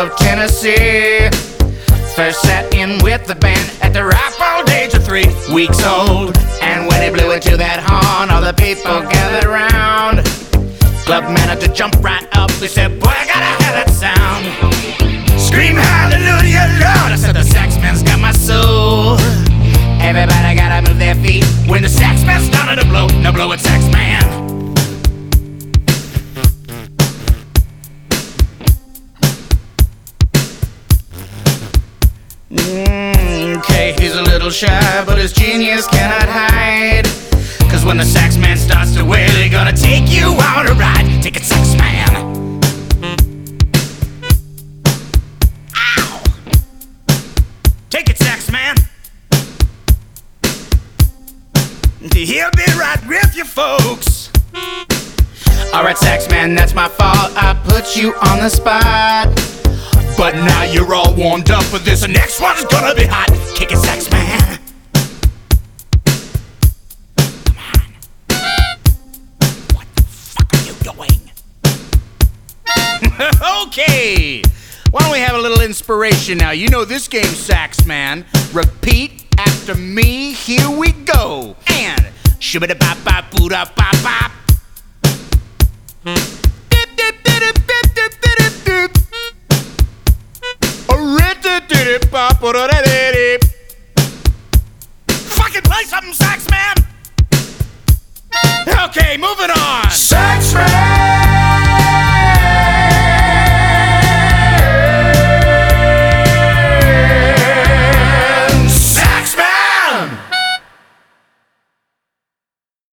of Tennessee. First sat in with the band at the ripe old age of 3 weeks old. And when he blew into that horn, all the people gathered round. Club manager jumped right up, he said, boy, I gotta have that sound. Scream hallelujah, Lord, I said the sax man's got my soul. Everybody gotta move their feet when the sax man's starting to blow. Now blow it, sax man. Okay, he's a little shy, but his genius cannot hide. Cause when the sax man starts to wail, he's gonna take you on a ride. Take it, sax man. Ow! Take it, sax man. He'll be right with you folks. Alright, sax man, that's my fault. I put you on the spot. But now you're all warmed up for this. The next one's gonna be hot. Kick it, sax man. Come on. What the fuck are you doing? Okay. Why don't we have a little inspiration now? You know this game, sax man. Repeat after me. Here we go. And shibida bop bop boo da bop bop. Fucking play something, sax man. Okay, moving on. Sax man.